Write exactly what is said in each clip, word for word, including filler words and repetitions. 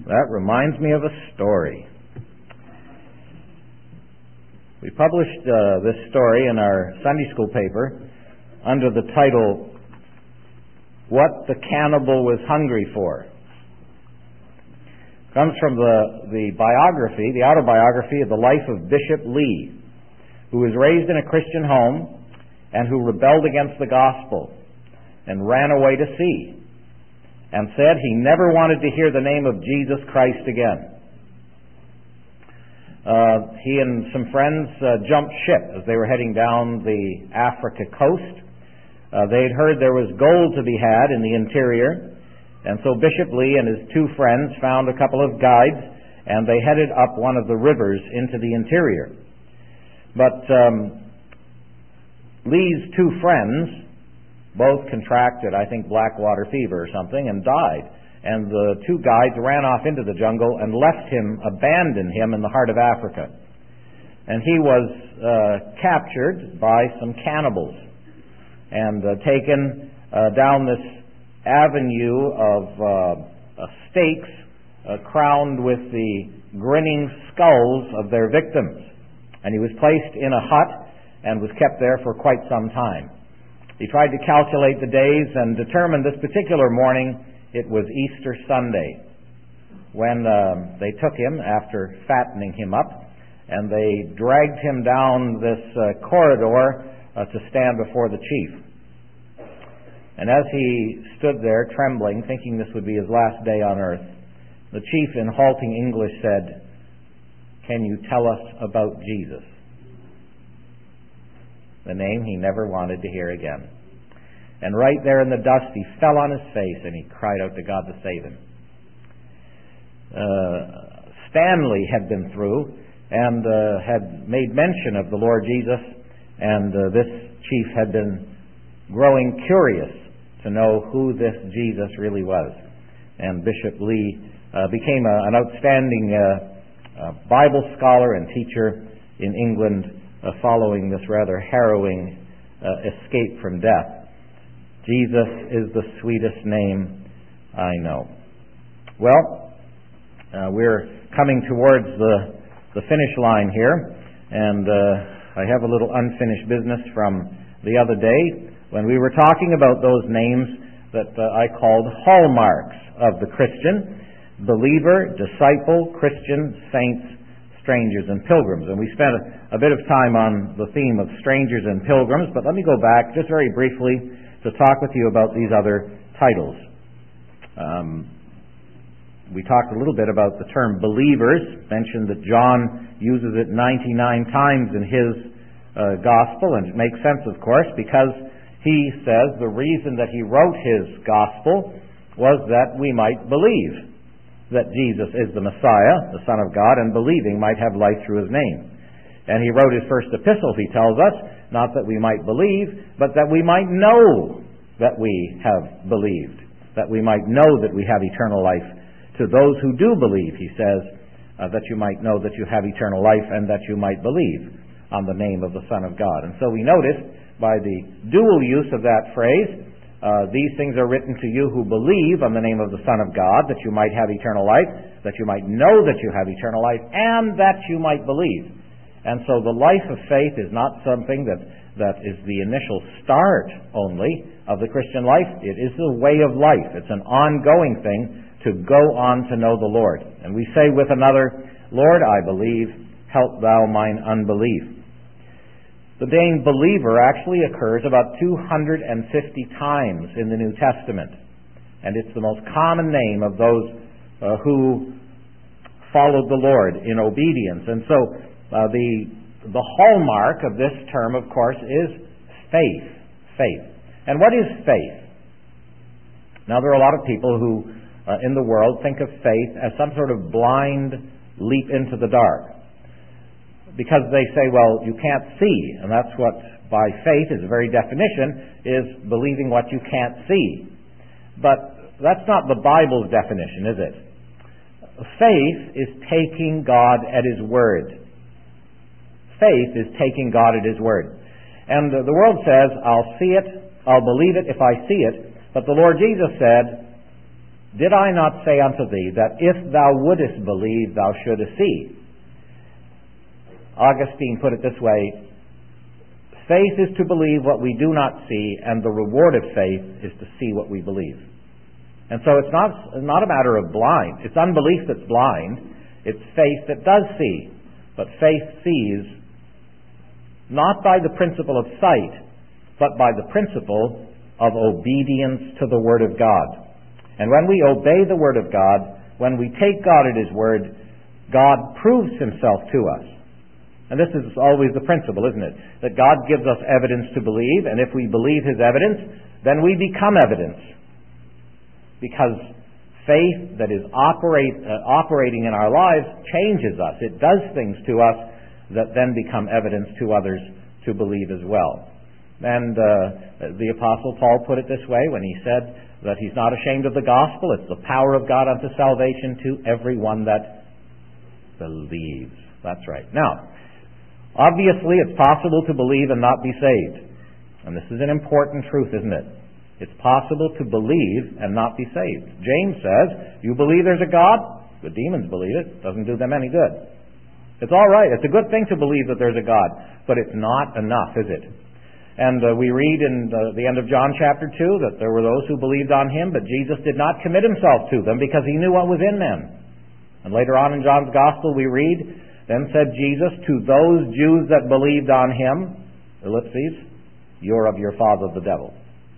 That reminds me of a story. We published uh, this story in our Sunday school paper under the title, What the Cannibal Was Hungry For. It comes from the, the biography, the autobiography of the life of Bishop Lee, who was raised in a Christian home and who rebelled against the gospel and ran away to sea, and said he never wanted to hear the name of Jesus Christ again. Uh, he and some friends uh, jumped ship as they were heading down the Africa coast. Uh, they'd heard there was gold to be had in the interior, and so Bishop Lee and his two friends found a couple of guides, and they headed up one of the rivers into the interior. But um, Lee's two friends both contracted, I think, black water fever or something, and died. And the two guides ran off into the jungle and left him, abandoned him in the heart of Africa. And he was uh, captured by some cannibals and uh, taken uh, down this avenue of uh, uh, stakes uh, crowned with the grinning skulls of their victims. And he was placed in a hut and was kept there for quite some time. He tried to calculate the days and determined this particular morning it was Easter Sunday when uh, they took him after fattening him up, and they dragged him down this uh, corridor uh, to stand before the chief. And as he stood there trembling, thinking this would be his last day on earth, the chief in halting English said, "Can you tell us about Jesus?" The name he never wanted to hear again. And right there in the dust, he fell on his face and he cried out to God to save him. Uh, Stanley had been through and uh, had made mention of the Lord Jesus, and uh, this chief had been growing curious to know who this Jesus really was. And Bishop Lee uh, became a, an outstanding uh, uh, Bible scholar and teacher in England, Uh, following this rather harrowing uh, escape from death. Jesus is the sweetest name I know. Well, uh, we're coming towards the, the finish line here, and uh, I have a little unfinished business from the other day when we were talking about those names that uh, I called hallmarks of the Christian: believer, disciple, Christian, saints, strangers, and pilgrims. And we spent a, a bit of time on the theme of strangers and pilgrims, but let me go back just very briefly to talk with you about these other titles. Um, we talked a little bit about the term believers, mentioned that John uses it ninety-nine times in his uh, gospel, and it makes sense, of course, because he says the reason that he wrote his gospel was that we might believe that Jesus is the Messiah, the Son of God, and believing might have life through his name. And he wrote his first epistle, he tells us, not that we might believe, but that we might know that we have believed, that we might know that we have eternal life. To those who do believe, he says, uh, that you might know that you have eternal life and that you might believe on the name of the Son of God. And so we notice by the dual use of that phrase, Uh, these things are written to you who believe on the name of the Son of God, that you might have eternal life, that you might know that you have eternal life, and that you might believe. And so the life of faith is not something that, that is the initial start only of the Christian life. It is a way of life. It's an ongoing thing to go on to know the Lord. And we say with another, "Lord, I believe, help thou mine unbelief." The name believer actually occurs about two hundred fifty times in the New Testament. And it's the most common name of those uh, who followed the Lord in obedience. And so uh, the, the hallmark of this term, of course, is faith. Faith. And what is faith? Now, there are a lot of people who uh, in the world think of faith as some sort of blind leap into the dark. Because they say, well, you can't see, and that's what, by faith, is a very definition, is believing what you can't see. But that's not the Bible's definition, is it? Faith is taking God at His word. Faith is taking God at His word. And the world says, I'll see it, I'll believe it if I see it, but the Lord Jesus said, Did I not say unto thee that if thou wouldest believe, thou shouldest see? Augustine put it this way: faith is to believe what we do not see, and the reward of faith is to see what we believe. And so it's not, not a matter of blind. It's unbelief that's blind. It's faith that does see. But faith sees not by the principle of sight, but by the principle of obedience to the Word of God. And when we obey the Word of God, when we take God at His Word, God proves Himself to us. And this is always the principle, isn't it? That God gives us evidence to believe, and if we believe His evidence, then we become evidence. Because faith that is operate, uh, operating in our lives changes us. It does things to us that then become evidence to others to believe as well. And uh, the Apostle Paul put it this way when he said that he's not ashamed of the gospel. It's the power of God unto salvation to everyone that believes. That's right. Now, obviously it's possible to believe and not be saved. And this is an important truth, isn't it? It's possible to believe and not be saved. James says, you believe there's a God? The demons believe it. Doesn't do them any good. It's all right. It's a good thing to believe that there's a God. But it's not enough, is it? And uh, we read in the, the end of John chapter two that there were those who believed on Him, but Jesus did not commit Himself to them because He knew what was in them. And later on in John's Gospel we read, then said Jesus to those Jews that believed on Him, ellipses, you're of your father the devil.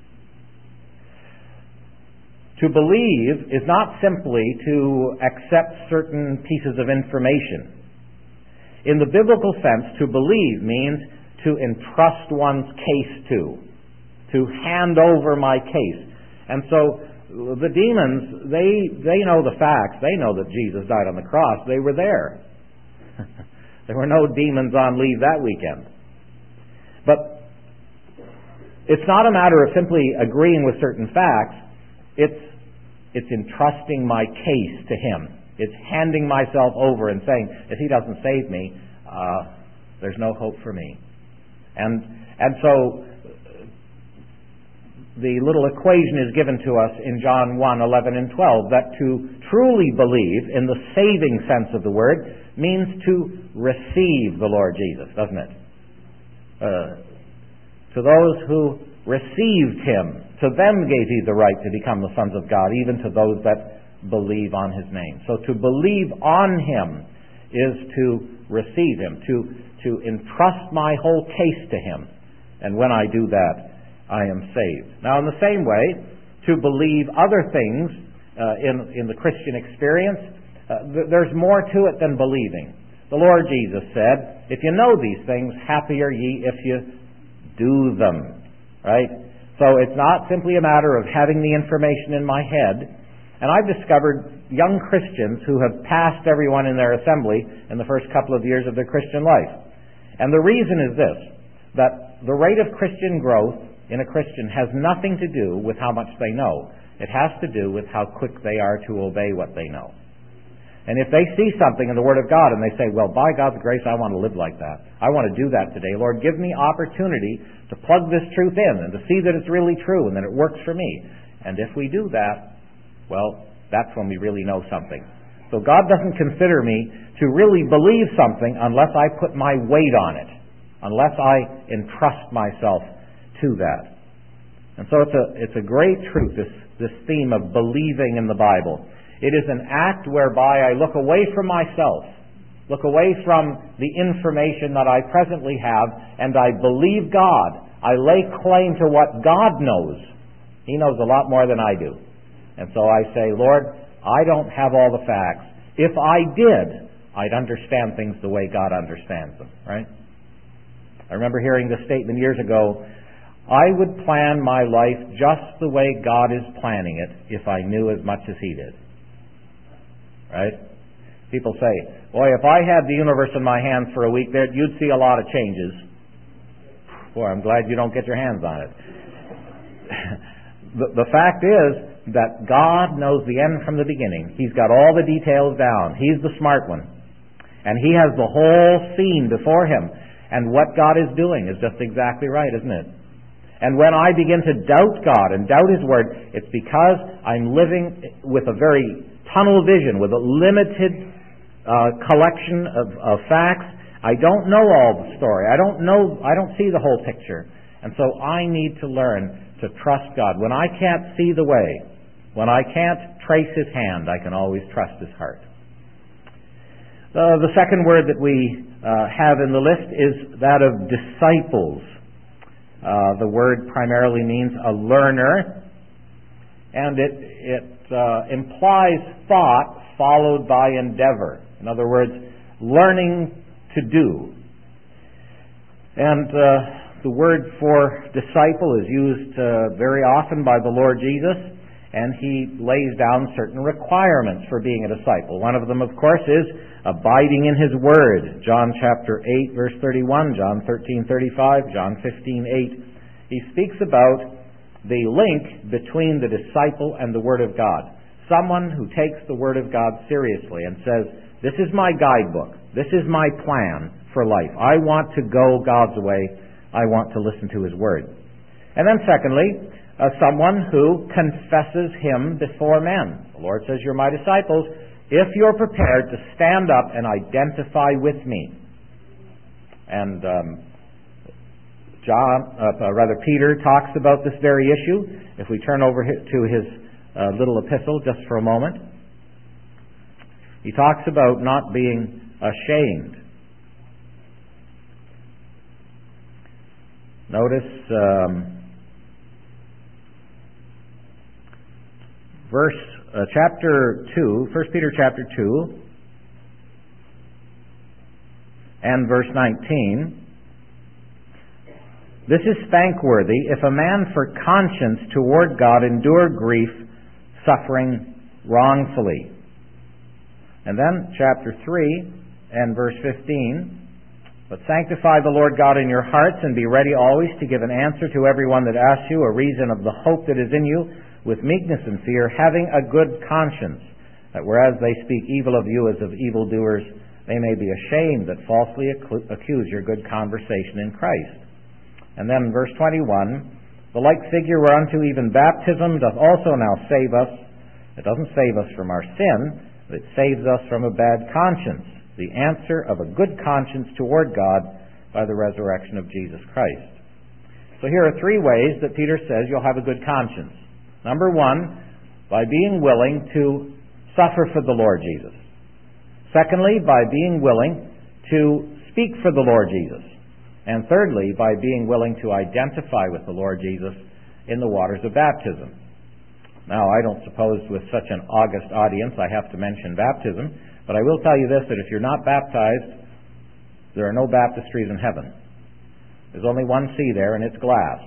To believe is not simply to accept certain pieces of information. In the biblical sense, to believe means to entrust one's case to, to hand over my case. And so the demons, they they know the facts. They know that Jesus died on the cross. They were there. There were no demons on leave that weekend. But it's not a matter of simply agreeing with certain facts. It's it's entrusting my case to Him. It's handing myself over and saying, if He doesn't save me, uh, there's no hope for me. And and so the little equation is given to us in John one, eleven and twelve, that to truly believe in the saving sense of the word means to receive the Lord Jesus, doesn't it? Uh, to those who received Him, to them gave He the right to become the sons of God, even to those that believe on His name. So to believe on Him is to receive Him, to to entrust my whole case to Him. And when I do that, I am saved. Now, in the same way, to believe other things uh, in, in the Christian experience, uh, th- there's more to it than believing. The Lord Jesus said, if you know these things, happy are ye if you do them. Right? So it's not simply a matter of having the information in my head. And I've discovered young Christians who have passed everyone in their assembly in the first couple of years of their Christian life. And the reason is this, that the rate of Christian growth in a Christian has nothing to do with how much they know. It has to do with how quick they are to obey what they know. And if they see something in the Word of God and they say, well, by God's grace, I want to live like that. I want to do that today. Lord, give me opportunity to plug this truth in and to see that it's really true and that it works for me. And if we do that, well, that's when we really know something. So God doesn't consider me to really believe something unless I put my weight on it, unless I entrust myself to that. And so it's a it's a great truth, this, this theme of believing in the Bible. It is an act whereby I look away from myself, look away from the information that I presently have, and I believe God. I lay claim to what God knows. He knows a lot more than I do. And so I say, Lord, I don't have all the facts. If I did, I'd understand things the way God understands them, right? I remember hearing this statement years ago, I would plan my life just the way God is planning it if I knew as much as He did. Right? People say, boy, if I had the universe in my hands for a week, there you'd see a lot of changes. Boy, I'm glad you don't get your hands on it. the, the fact is that God knows the end from the beginning. He's got all the details down. He's the smart one. And He has the whole scene before Him. And what God is doing is just exactly right, isn't it? And when I begin to doubt God and doubt His Word, it's because I'm living with a very tunnel vision, with a limited uh, collection of, of facts. I don't know all the story. I don't know, I don't see the whole picture. And so I need to learn to trust God. When I can't see the way, when I can't trace His hand, I can always trust His heart. Uh, the second word that we uh, have in the list is that of disciples. Uh, the word primarily means a learner, and it, it uh, implies thought followed by endeavor. In other words, learning to do. And uh, the word for disciple is used uh, very often by the Lord Jesus, and He lays down certain requirements for being a disciple. One of them, of course, is abiding in His Word. John chapter eight, verse thirty-one, John thirteen, thirty-five, John fifteen, eight. He speaks about the link between the disciple and the Word of God. Someone who takes the Word of God seriously and says, this is my guidebook. This is my plan for life. I want to go God's way. I want to listen to His Word. And then secondly, uh, someone who confesses Him before men. The Lord says, you're my disciples if you're prepared to stand up and identify with me. And um, John, uh, uh, rather Peter talks about this very issue. If we turn over to his uh, little epistle just for a moment, he talks about not being ashamed. Notice um, verse uh, chapter two, First Peter chapter two, and verse nineteen. This is thankworthy if a man for conscience toward God endure grief, suffering wrongfully. And then chapter three and verse fifteen. But sanctify the Lord God in your hearts, and be ready always to give an answer to everyone that asks you a reason of the hope that is in you, with meekness and fear, having a good conscience, that whereas they speak evil of you as of evildoers, they may be ashamed that falsely accuse your good conversation in Christ. And then verse twenty-one, the like figure whereunto even baptism doth also now save us. It doesn't save us from our sin, but it saves us from a bad conscience. The answer of a good conscience toward God by the resurrection of Jesus Christ. So here are three ways that Peter says you'll have a good conscience. Number one, by being willing to suffer for the Lord Jesus. Secondly, by being willing to speak for the Lord Jesus. And thirdly, by being willing to identify with the Lord Jesus in the waters of baptism. Now, I don't suppose with such an august audience I have to mention baptism, but I will tell you this, that if you're not baptized, there are no baptistries in heaven. There's only one sea there, and it's glass.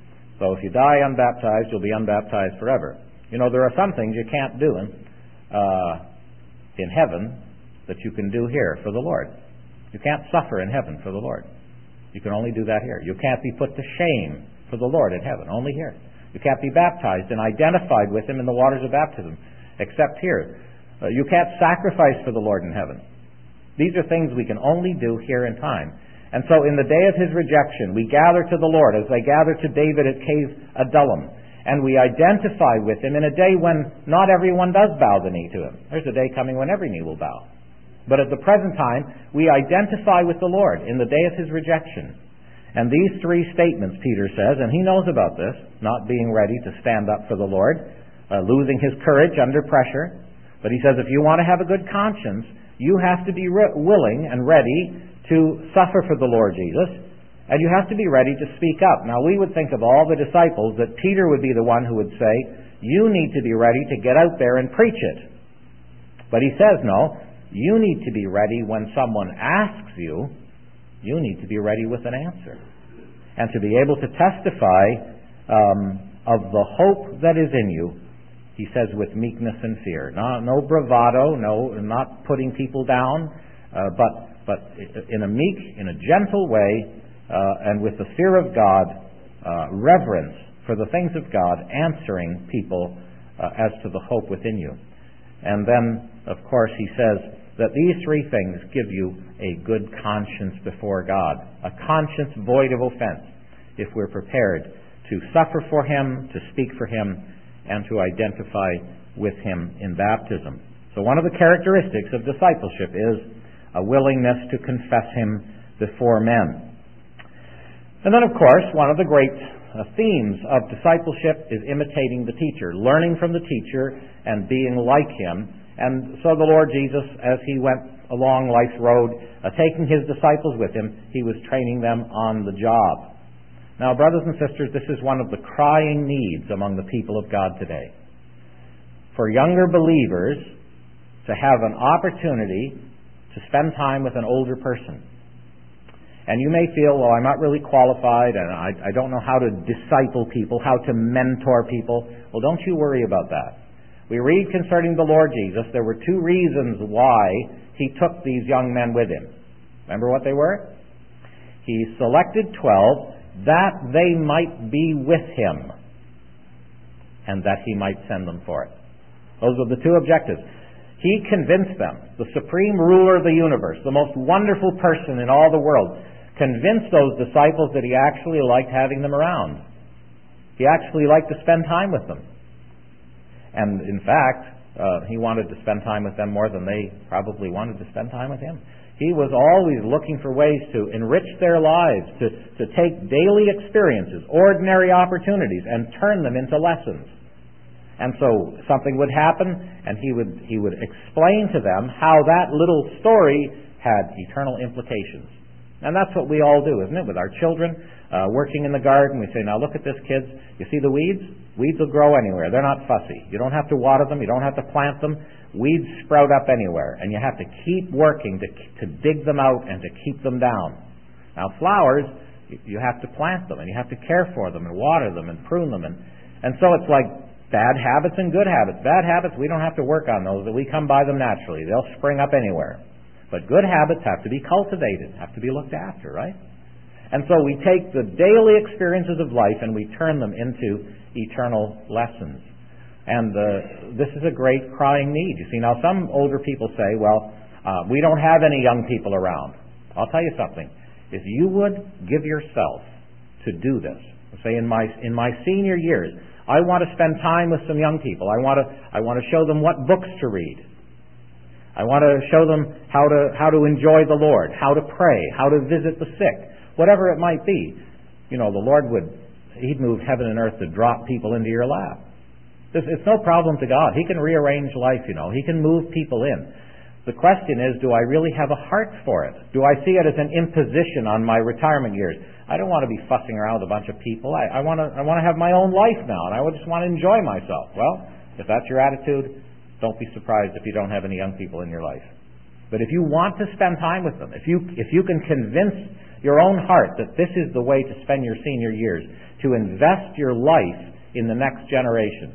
So if you die unbaptized, you'll be unbaptized forever. You know, there are some things you can't do in, uh, in heaven that you can do here for the Lord. You can't suffer in heaven for the Lord. You can only do that here. You can't be put to shame for the Lord in heaven, only here. You can't be baptized and identified with Him in the waters of baptism, except here. Uh, you can't sacrifice for the Lord in heaven. These are things we can only do here in time. And so in the day of His rejection, we gather to the Lord as they gather to David at Cave Adullam, and we identify with Him in a day when not everyone does bow the knee to Him. There's a day coming when every knee will bow. But at the present time, we identify with the Lord in the day of His rejection. And these three statements, Peter says, and he knows about this, not being ready to stand up for the Lord, uh, losing his courage under pressure. But he says if you want to have a good conscience, you have to be re- willing and ready to suffer for the Lord Jesus, and you have to be ready to speak up. Now, we would think of all the disciples that Peter would be the one who would say, you need to be ready to get out there and preach it. But he says, no, you need to be ready when someone asks you, you need to be ready with an answer. And to be able to testify um, of the hope that is in you, he says, with meekness and fear. No, no bravado, no, not putting people down, uh, but but in a meek, in a gentle way, uh, and with the fear of God, uh, reverence for the things of God, answering people uh, as to the hope within you. And then, of course, he says that these three things give you a good conscience before God, a conscience void of offense, if we're prepared to suffer for Him, to speak for Him, and to identify with Him in baptism. So one of the characteristics of discipleship is a willingness to confess Him before men. And then, of course, one of the great uh, themes of discipleship is imitating the teacher, learning from the teacher and being like him. And so the Lord Jesus, as He went along life's road, uh, taking His disciples with Him, He was training them on the job. Now, brothers and sisters, this is one of the crying needs among the people of God today. For younger believers to have an opportunity to spend time with an older person. And you may feel, well, I'm not really qualified, and I, I don't know how to disciple people, how to mentor people. Well, don't you worry about that. We read concerning the Lord Jesus, there were two reasons why He took these young men with Him. Remember what they were? He selected twelve that they might be with Him and that He might send them forth. Those are the two objectives. He convinced them, the supreme ruler of the universe, the most wonderful person in all the world, convinced those disciples that He actually liked having them around. He actually liked to spend time with them. And in fact, uh, He wanted to spend time with them more than they probably wanted to spend time with Him. He was always looking for ways to enrich their lives, to, to take daily experiences, ordinary opportunities, and turn them into lessons. And so something would happen, and he would he would explain to them how that little story had eternal implications. And that's what we all do, isn't it? With our children, uh, working in the garden, we say, now look at this, kids. You see the weeds? Weeds will grow anywhere. They're not fussy. You don't have to water them. You don't have to plant them. Weeds sprout up anywhere. And you have to keep working to, to dig them out and to keep them down. Now flowers, you have to plant them, and you have to care for them and water them and prune them. And, and so it's like bad habits and good habits. Bad habits, we don't have to work on those. We come by them naturally. They'll spring up anywhere. But good habits have to be cultivated, have to be looked after, right? And so we take the daily experiences of life and we turn them into eternal lessons. And uh, this is a great crying need. You see, now some older people say, well, uh, we don't have any young people around. I'll tell you something. If you would give yourself to do this, say in my in my senior years, I want to spend time with some young people. I want to I want to show them what books to read. I want to show them how to how to enjoy the Lord, how to pray, how to visit the sick, whatever it might be. You know, the Lord would He'd move heaven and earth to drop people into your lap. It's, it's no problem to God. He can rearrange life, you know. He can move people in. The question is, do I really have a heart for it? Do I see it as an imposition on my retirement years? I don't want to be fussing around with a bunch of people. I, I want to I want to have my own life now, and I just want to enjoy myself. Well, if that's your attitude, don't be surprised if you don't have any young people in your life. But if you want to spend time with them, if you if you can convince your own heart that this is the way to spend your senior years, to invest your life in the next generation,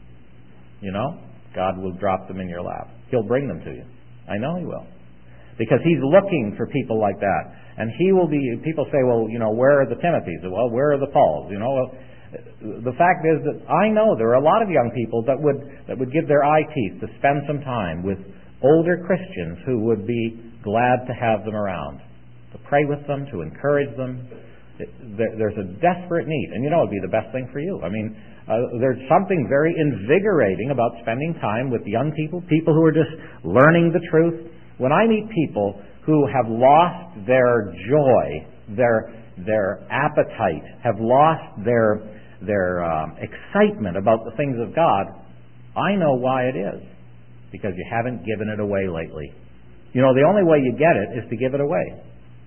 you know, God will drop them in your lap. He'll bring them to you. I know He will. Because He's looking for people like that. And He will be, people say, well, you know, where are the Timothys? Well, where are the Pauls? You know, well, the fact is that I know there are a lot of young people that would that would give their eye teeth to spend some time with older Christians who would be glad to have them around, to pray with them, to encourage them. It, there, there's a desperate need. And you know, it would be the best thing for you. I mean, uh, there's something very invigorating about spending time with young people, people who are just learning the truth. When I meet people who have lost their joy, their their appetite, have lost their their um, excitement about the things of God, I know why it is. Because you haven't given it away lately. You know, the only way you get it is to give it away.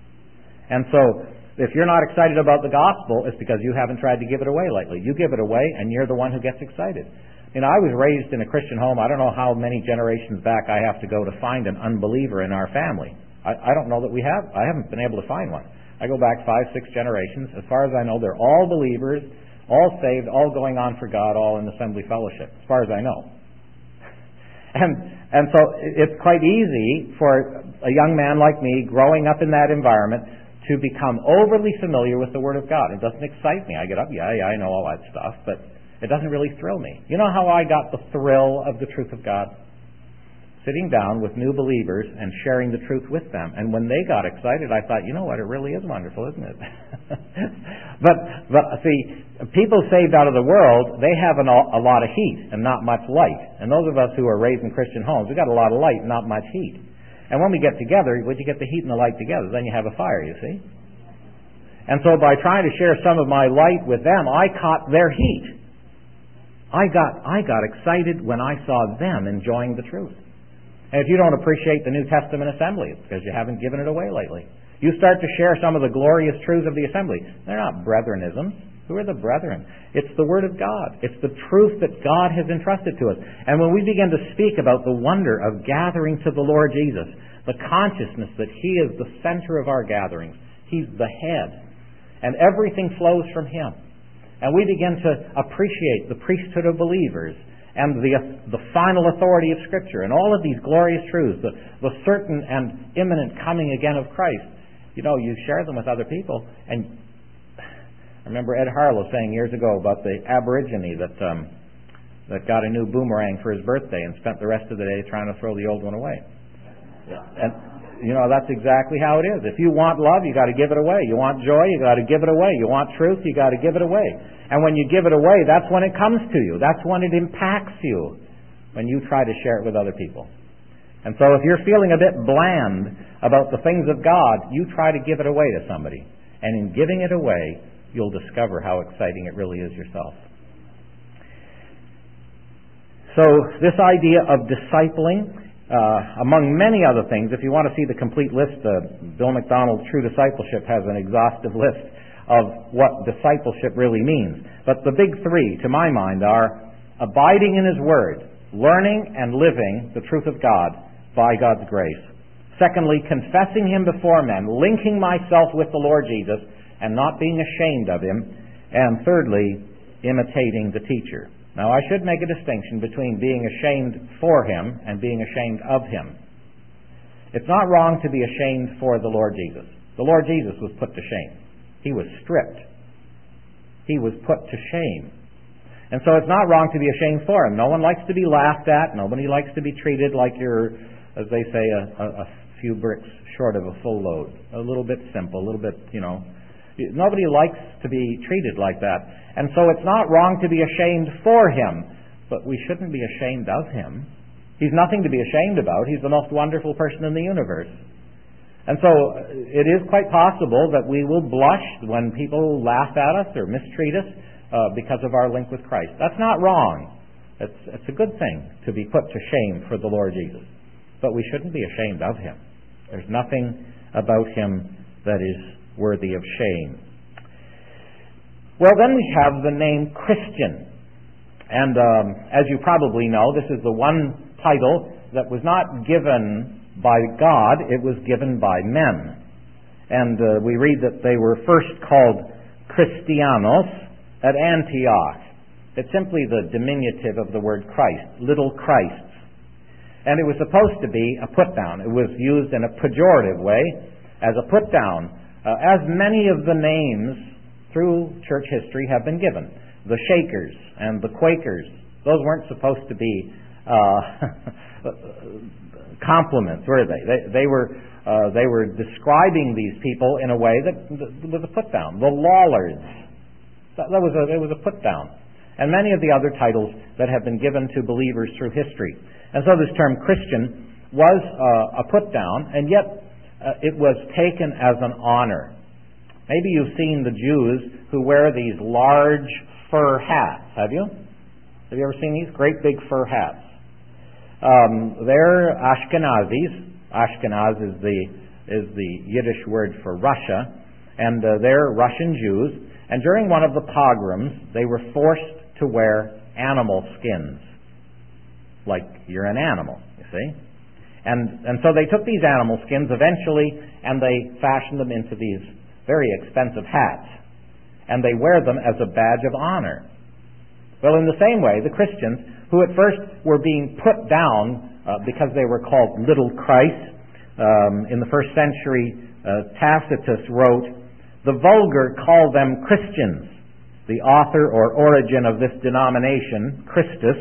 And so, if you're not excited about the gospel, it's because you haven't tried to give it away lately. You give it away, and you're the one who gets excited. You know, I was raised in a Christian home. I don't know how many generations back I have to go to find an unbeliever in our family. I, I don't know that we have. I haven't been able to find one. I go back five, six generations. As far as I know, they're all believers, all saved, all going on for God, all in assembly fellowship, as far as I know. And and so it's quite easy for a young man like me, growing up in that environment, to become overly familiar with the Word of God. It doesn't excite me. I get up, yeah, yeah, I know all that stuff, but it doesn't really thrill me. You know how I got the thrill of the truth of God? sitting down with new believers and sharing the truth with them. And when they got excited, I thought, you know what, it really is wonderful, isn't it? but, but see, people saved out of the world, they have an, a lot of heat and not much light. And those of us who are raised in Christian homes, we've got a lot of light and not much heat. And when we get together, when you get the heat and the light together, then you have a fire, you see? And so by trying to share some of my light with them, I caught their heat. I got I got excited when I saw them enjoying the truth. And if you don't appreciate the New Testament assembly, it's because you haven't given it away lately. You start to share some of the glorious truths of the assembly. They're not brethrenisms. Who are the brethren? It's the Word of God. It's the truth that God has entrusted to us. And when we begin to speak about the wonder of gathering to the Lord Jesus, the consciousness that He is the center of our gatherings, He's the head, and everything flows from Him. And we begin to appreciate the priesthood of believers and the the final authority of Scripture and all of these glorious truths, the, the certain and imminent coming again of Christ. You know, you share them with other people. And I remember Ed Harlow saying years ago about the Aborigine that um, that got a new boomerang for his birthday and spent the rest of the day trying to throw the old one away. And you know, that's exactly how it is. If you want love, you got to give it away. You want joy, you got to give it away. You want truth, you got to give it away. And when you give it away, that's when it comes to you. That's when it impacts you, when you try to share it with other people. And so if you're feeling a bit bland about the things of God, you try to give it away to somebody. And in giving it away, you'll discover how exciting it really is yourself. So this idea of discipling, Uh, among many other things, if you want to see the complete list, uh, Bill McDonald's True Discipleship has an exhaustive list of what discipleship really means. But the big three, to my mind, are abiding in His Word, learning and living the truth of God by God's grace. Secondly, confessing Him before men, linking myself with the Lord Jesus and not being ashamed of Him. And thirdly, imitating the teacher. Now, I should make a distinction between being ashamed for Him and being ashamed of Him. It's not wrong to be ashamed for the Lord Jesus. The Lord Jesus was put to shame. He was stripped. He was put to shame. And so it's not wrong to be ashamed for Him. No one likes to be laughed at. Nobody likes to be treated like you're, as they say, a, a, a few bricks short of a full load. A little bit simple, a little bit, you know. Nobody likes to be treated like that. And so it's not wrong to be ashamed for Him, but we shouldn't be ashamed of Him. He's nothing to be ashamed about. He's the most wonderful person in the universe. And so it is quite possible that we will blush when people laugh at us or mistreat us uh, because of our link with Christ. That's not wrong. It's, it's a good thing to be put to shame for the Lord Jesus. But we shouldn't be ashamed of Him. There's nothing about Him that is worthy of shame. Well, then we have the name Christian. And um, as you probably know, this is the one title that was not given by God, it was given by men. And uh, we read that they were first called Christianos at Antioch. It's simply the diminutive of the word Christ, little Christs. And it was supposed to be a put-down. It was used in a pejorative way as a put-down. Uh, as many of the names through church history have been given. The Shakers and the Quakers, those weren't supposed to be uh, compliments, were they? They, they were uh, they were describing these people in a way that, that was a put-down. The Lollards, that, that was a it was a put-down, and many of the other titles that have been given to believers through history. And so this term Christian was uh, a put-down, and yet Uh, it was taken as an honor. Maybe you've seen the Jews who wear these large fur hats. Have you? Have you ever seen these great big fur hats? Um, they're Ashkenazis. Ashkenaz is the is the Yiddish word for Russia, and uh, they're Russian Jews. And during one of the pogroms, they were forced to wear animal skins, like you're an animal. You see. And, and so they took these animal skins eventually and they fashioned them into these very expensive hats. And they wear them as a badge of honor. Well, in the same way, the Christians, who at first were being put down uh, because they were called little Christ, um, in the first century, uh, Tacitus wrote, "The vulgar call them Christians. The author or origin of this denomination, Christus,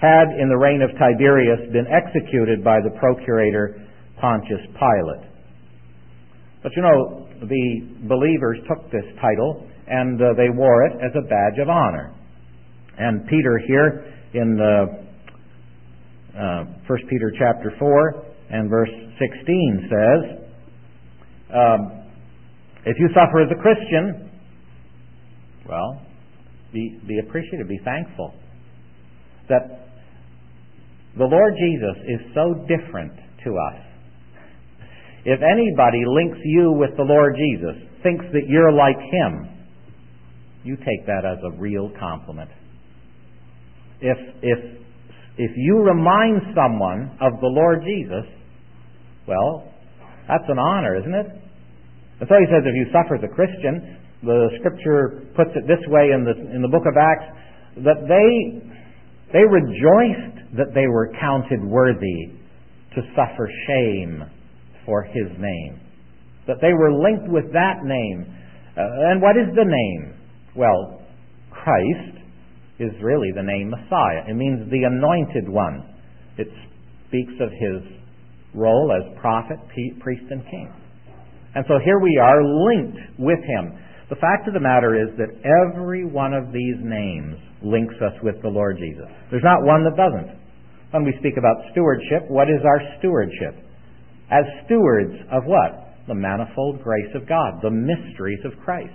had, in the reign of Tiberius, been executed by the procurator Pontius Pilate. But you know, the believers took this title and uh, they wore it as a badge of honor. And Peter here in uh, uh, First Peter chapter four and verse sixteen says, um, if you suffer as a Christian, well, be, be appreciative, be thankful that the Lord Jesus is so different to us. If anybody links you with the Lord Jesus, thinks that you're like Him, you take that as a real compliment. If, if, if you remind someone of the Lord Jesus, well, that's an honor, isn't it? And so he says, if you suffer as a Christian, the Scripture puts it this way in the, in the book of Acts, that they, they rejoiced that they were counted worthy to suffer shame for His name. That they were linked with that name. Uh, and what is the name? Well, Christ is really the name Messiah. It means the anointed one. It speaks of His role as prophet, priest, and king. And so here we are linked with Him. The fact of the matter is that every one of these names links us with the Lord Jesus. There's not one that doesn't. When we speak about stewardship, what is our stewardship? As stewards of what? The manifold grace of God, the mysteries of Christ.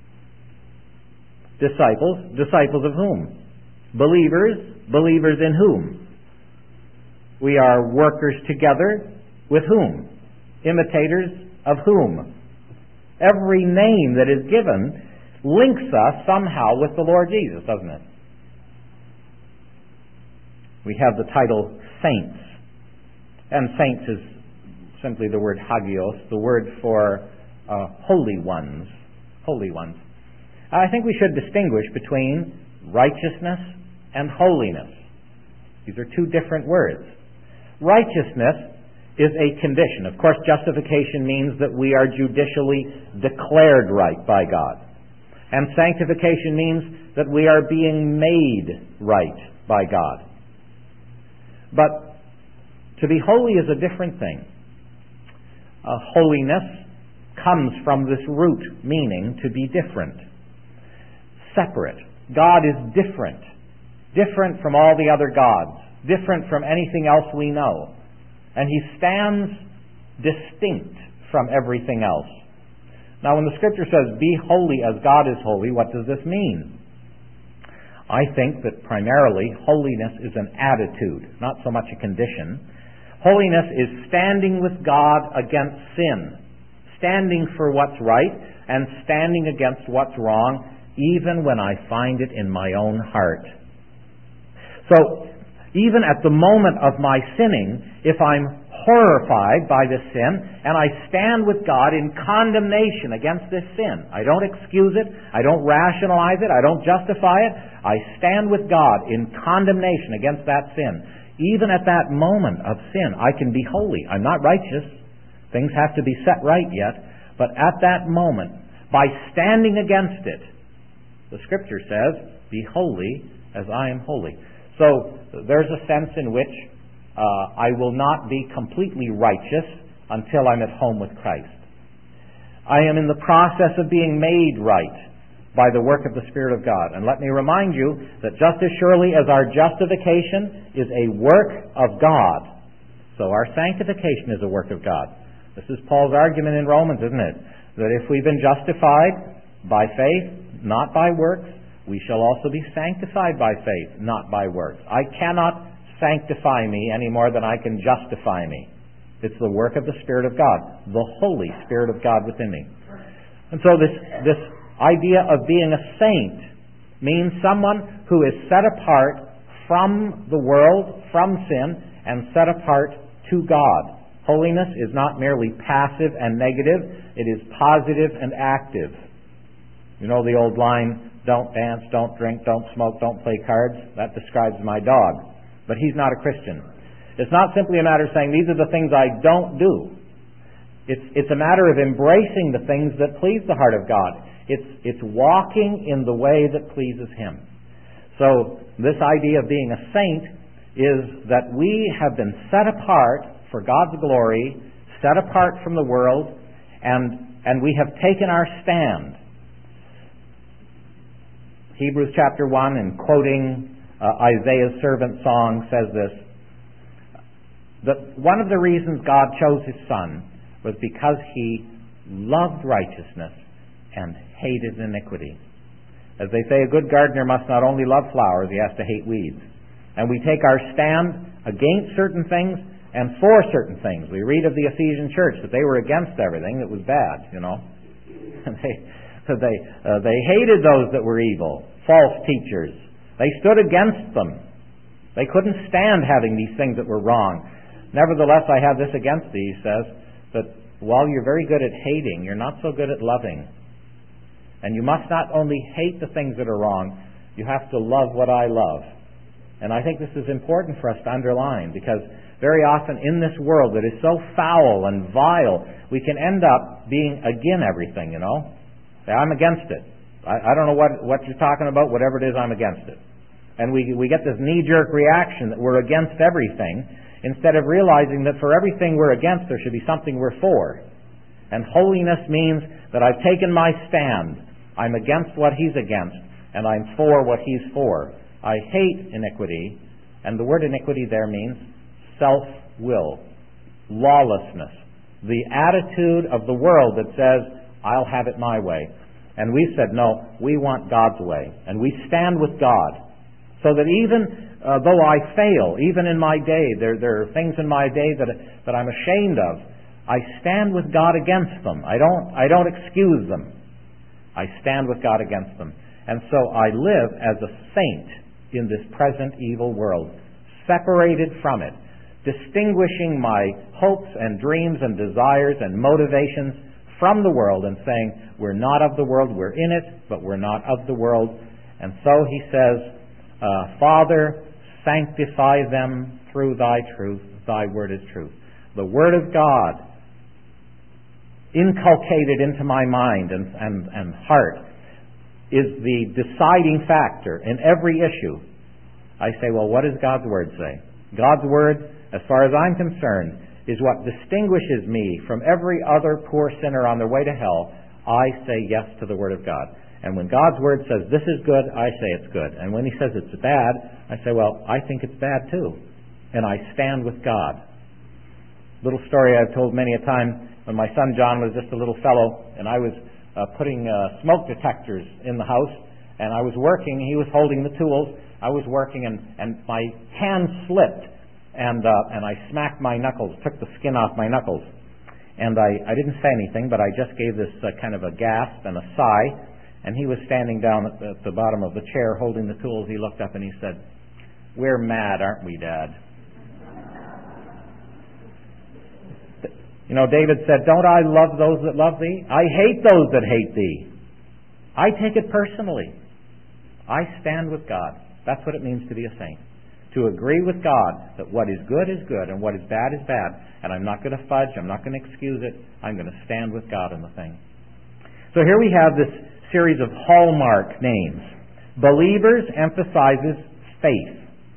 Disciples, disciples of whom? Believers, believers in whom? We are workers together with whom? Imitators of whom? Every name that is given links us somehow with the Lord Jesus, doesn't it? We have the title saints. And saints is simply the word hagios, the word for uh, holy ones. Holy ones. I think we should distinguish between righteousness and holiness. These are two different words. Righteousness is a condition. Of course, justification means that we are judicially declared right by God. And sanctification means that we are being made right by God. But to be holy is a different thing. Uh, holiness comes from this root meaning to be different. Separate. God is different. Different from all the other gods. Different from anything else we know. And He stands distinct from everything else. Now, when the Scripture says, be holy as God is holy, what does this mean? I think that primarily holiness is an attitude, not so much a condition. Holiness is standing with God against sin, standing for what's right and standing against what's wrong, even when I find it in my own heart. So, even at the moment of my sinning, if I'm horrified by this sin, and I stand with God in condemnation against this sin. I don't excuse it, I don't rationalize it, I don't justify it. I stand with God in condemnation against that sin. Even at that moment of sin, I can be holy. I'm not righteous. Things have to be set right yet. But at that moment, by standing against it, the Scripture says, be holy as I am holy. So there's a sense in which uh, I will not be completely righteous until I'm at home with Christ. I am in the process of being made right by the work of the Spirit of God. And let me remind you that just as surely as our justification is a work of God, so our sanctification is a work of God. This is Paul's argument in Romans, isn't it? That if we've been justified by faith, not by works, we shall also be sanctified by faith, not by works. I cannot sanctify me any more than I can justify me. It's the work of the Spirit of God, the Holy Spirit of God within me. And so this, this idea of being a saint means someone who is set apart from the world, from sin, and set apart to God. Holiness is not merely passive and negative, it is positive and active. You know the old line, don't dance, don't drink, don't smoke, don't play cards? That describes my dog. But he's not a Christian. It's not simply a matter of saying, these are the things I don't do. It's, it's a matter of embracing the things that please the heart of God. It's, it's walking in the way that pleases Him. So this idea of being a saint is that we have been set apart for God's glory, set apart from the world, and, and we have taken our stand. Hebrews chapter one, in quoting uh, Isaiah's servant song, says this, that one of the reasons God chose His Son was because He loved righteousness and hated iniquity. As they say, a good gardener must not only love flowers, he has to hate weeds. And we take our stand against certain things and for certain things. We read of the Ephesian church that they were against everything that was bad, you know. they they uh, they hated those that were evil, false teachers. They stood against them. They couldn't stand having these things that were wrong. Nevertheless, I have this against thee, he says, that while you're very good at hating, you're not so good at loving. And you must not only hate the things that are wrong, you have to love what I love. And I think this is important for us to underline, because very often in this world that is so foul and vile, we can end up being against everything, you know. I'm against it. I, I don't know what, what you're talking about. Whatever it is, I'm against it. And we, we get this knee-jerk reaction that we're against everything, instead of realizing that for everything we're against, there should be something we're for. And holiness means that I've taken my stand. I'm against what He's against, and I'm for what He's for. I hate iniquity, and the word iniquity there means self-will, lawlessness, the attitude of the world that says, I'll have it my way. And we said, no, we want God's way. And we stand with God. So that even uh, though I fail, even in my day, there, there are things in my day that, that I'm ashamed of, I stand with God against them. I don't, I don't excuse them. I stand with God against them. And so I live as a saint in this present evil world, separated from it, distinguishing my hopes and dreams and desires and motivations from the world and saying, we're not of the world, we're in it, but we're not of the world. And so he says, uh, Father, sanctify them through thy truth. Thy word is truth. The word of God inculcated into my mind and, and, and heart is the deciding factor in every issue. I say, well, what does God's word say? God's word, as far as I'm concerned, is what distinguishes me from every other poor sinner on their way to hell. I say yes to the Word of God. And when God's Word says this is good, I say it's good. And when He says it's bad, I say, well, I think it's bad too. And I stand with God. Little story I've told many a time, when my son John was just a little fellow, and I was uh, putting uh, smoke detectors in the house, and I was working, he was holding the tools, I was working, and, and my hand slipped. And uh, and I smacked my knuckles, took the skin off my knuckles. And I, I didn't say anything, but I just gave this uh, kind of a gasp and a sigh. And he was standing down at the, at the bottom of the chair holding the tools. He looked up and he said, we're mad, aren't we, Dad? You know, David said, don't I love those that love thee? I hate those that hate thee. I take it personally. I stand with God. That's what it means to be a saint. To agree with God that what is good is good and what is bad is bad. And I'm not going to fudge. I'm not going to excuse it. I'm going to stand with God in the thing. So here we have this series of hallmark names. Believers emphasizes faith.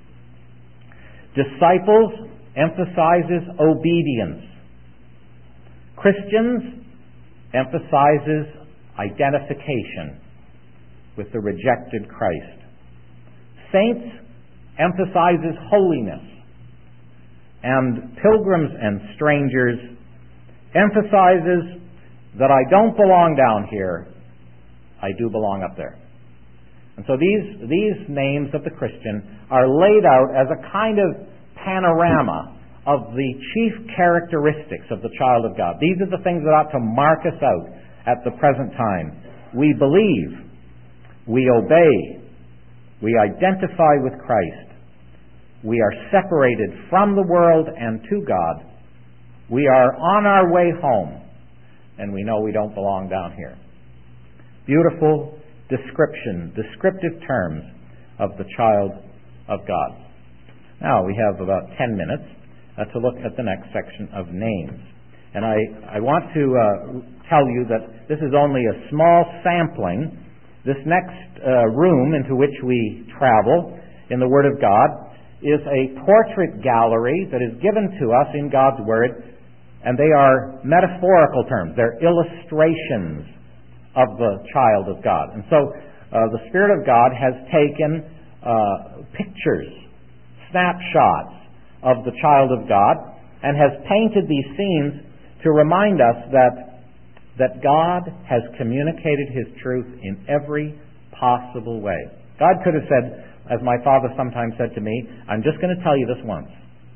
Disciples emphasizes obedience. Christians emphasizes identification with the rejected Christ. Saints emphasizes holiness. And pilgrims and strangers emphasizes that I don't belong down here, I do belong up there. And so these, these names of the Christian are laid out as a kind of panorama of the chief characteristics of the child of God. These are the things that ought to mark us out at the present time. We believe, we obey, we identify with Christ. We are separated from the world and to God. We are on our way home, and we know we don't belong down here. Beautiful description, descriptive terms of the child of God. Now we have about ten minutes uh, to look at the next section of names. And I, I want to uh, tell you that this is only a small sampling. This next uh, room into which we travel in the Word of God is a portrait gallery that is given to us in God's Word, and they are metaphorical terms. They're illustrations of the child of God. And so uh, the Spirit of God has taken uh, pictures, snapshots of the child of God, and has painted these scenes to remind us that, that God has communicated His truth in every possible way. God could have said, as my father sometimes said to me, I'm just going to tell you this once.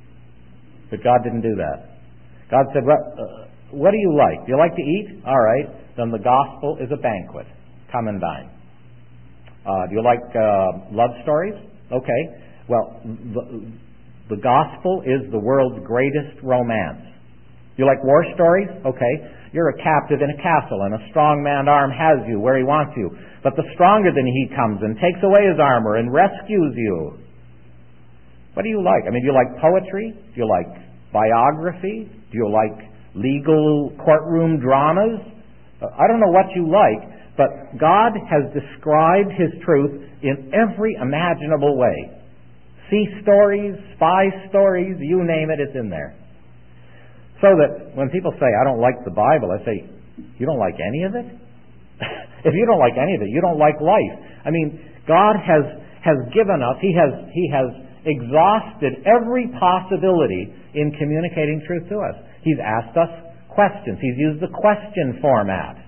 But God didn't do that. God said, well, uh, what do you like? Do you like to eat? All right, then the gospel is a banquet. Come and dine. Uh, do you like uh, love stories? Okay, well, the, the gospel is the world's greatest romance. Do you like war stories? Okay, you're a captive in a castle and a strong man arm has you where he wants you. But the stronger than he comes and takes away his armor and rescues you. What do you like? I mean, do you like poetry? Do you like biography? Do you like legal courtroom dramas? Uh, I don't know what you like, but God has described His truth in every imaginable way. Sea stories, spy stories, you name it, it's in there. So that when people say, I don't like the Bible, I say, you don't like any of it? If you don't like any of it, you don't like life. I mean, God has has given us, He has He has exhausted every possibility in communicating truth to us. He's asked us questions. He's used the question format.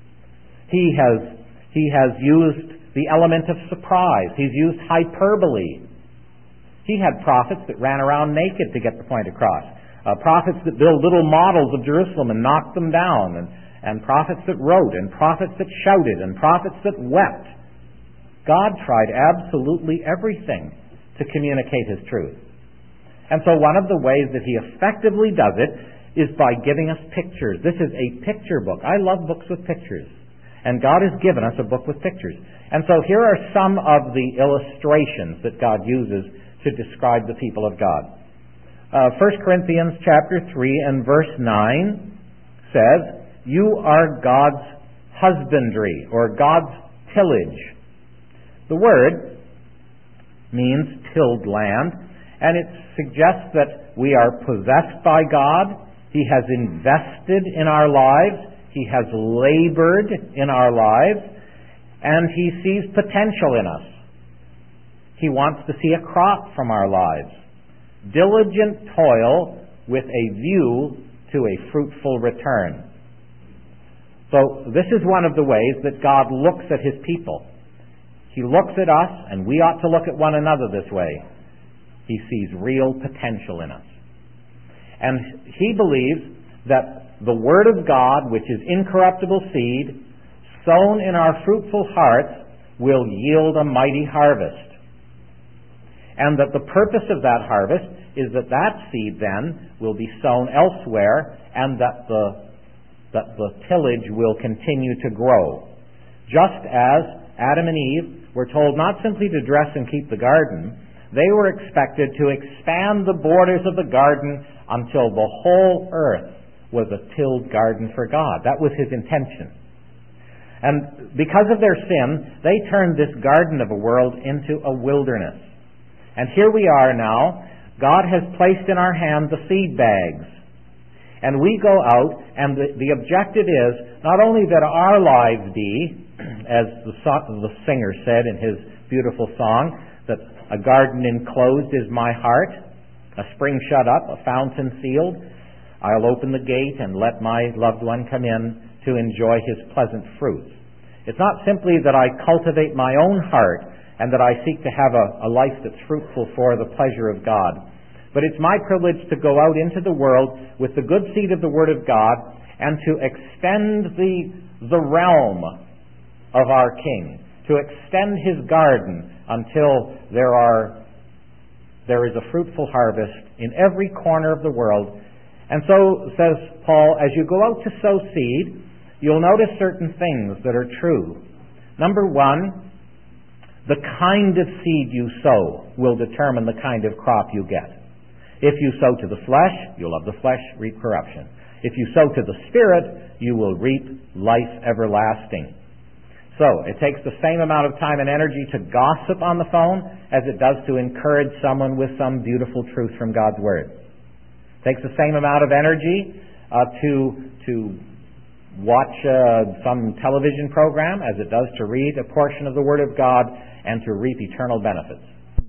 He has He has used the element of surprise. He's used hyperbole. He had prophets that ran around naked to get the point across. Uh, prophets that built little models of Jerusalem and knocked them down, and and prophets that wrote, and prophets that shouted, and prophets that wept. God tried absolutely everything to communicate His truth. And so one of the ways that He effectively does it is by giving us pictures. This is a picture book. I love books with pictures. And God has given us a book with pictures. And so here are some of the illustrations that God uses to describe the people of God. Uh, First Corinthians chapter three and verse nine says, you are God's husbandry, or God's tillage. The word means tilled land, and it suggests that we are possessed by God. He has invested in our lives. He has labored in our lives, and He sees potential in us. He wants to see a crop from our lives. Diligent toil with a view to a fruitful return. So this is one of the ways that God looks at His people. He looks at us, and we ought to look at one another this way. He sees real potential in us. And He believes that the Word of God, which is incorruptible seed, sown in our fruitful hearts, will yield a mighty harvest. And that the purpose of that harvest is that that seed then will be sown elsewhere, and that the that the tillage will continue to grow. Just as Adam and Eve were told not simply to dress and keep the garden, they were expected to expand the borders of the garden until the whole earth was a tilled garden for God. That was His intention. And because of their sin, they turned this garden of a world into a wilderness. And here we are now. God has placed in our hand the seed bags. And we go out, and the, the objective is not only that our lives be, as the, the singer said in his beautiful song, that a garden enclosed is my heart, a spring shut up, a fountain sealed. I'll open the gate and let my loved one come in to enjoy his pleasant fruits. It's not simply that I cultivate my own heart and that I seek to have a, a life that's fruitful for the pleasure of God. But it's my privilege to go out into the world with the good seed of the Word of God and to extend the, the realm of our King, to extend His garden until there are there is a fruitful harvest in every corner of the world. And so, says Paul, as you go out to sow seed, you'll notice certain things that are true. Number one, the kind of seed you sow will determine the kind of crop you get. If you sow to the flesh, you'll of the flesh reap corruption. If you sow to the Spirit, you will reap life everlasting. So, it takes the same amount of time and energy to gossip on the phone as it does to encourage someone with some beautiful truth from God's Word. It takes the same amount of energy uh, to, to watch uh, some television program as it does to read a portion of the Word of God and to reap eternal benefits.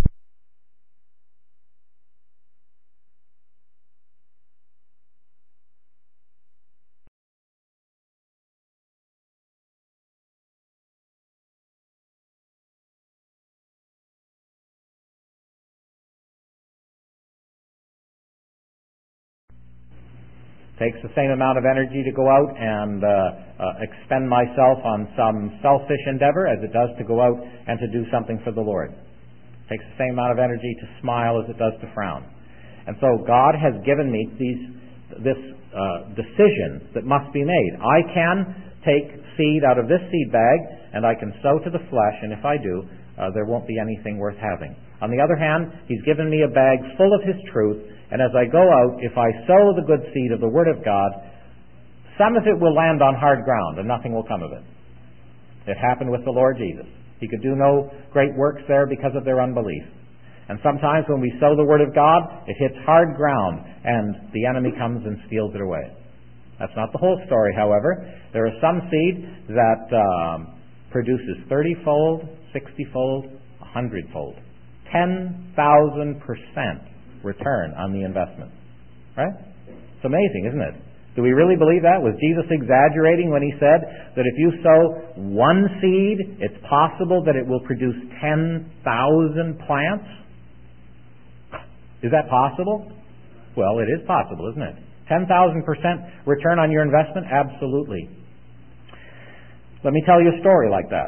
Takes the same amount of energy to go out and uh, uh, expend myself on some selfish endeavor as it does to go out and to do something for the Lord. Takes the same amount of energy to smile as it does to frown. And so God has given me these this uh, decision that must be made. I can take seed out of this seed bag and I can sow to the flesh, and if I do, uh, there won't be anything worth having. On the other hand, He's given me a bag full of His truth, and as I go out, if I sow the good seed of the Word of God, some of it will land on hard ground, and nothing will come of it. It happened with the Lord Jesus. He could do no great works there because of their unbelief. And sometimes when we sow the Word of God, it hits hard ground, and the enemy comes and steals it away. That's not the whole story, however. There is some seed that um, produces thirty-fold, sixty-fold, one hundred-fold. ten thousand percent return on the investment. Right? It's amazing, isn't it? Do we really believe that? Was Jesus exaggerating when He said that if you sow one seed, it's possible that it will produce ten thousand plants? Is that possible? Well, it is possible, isn't it? ten thousand percent return on your investment? Absolutely. Let me tell you a story like that.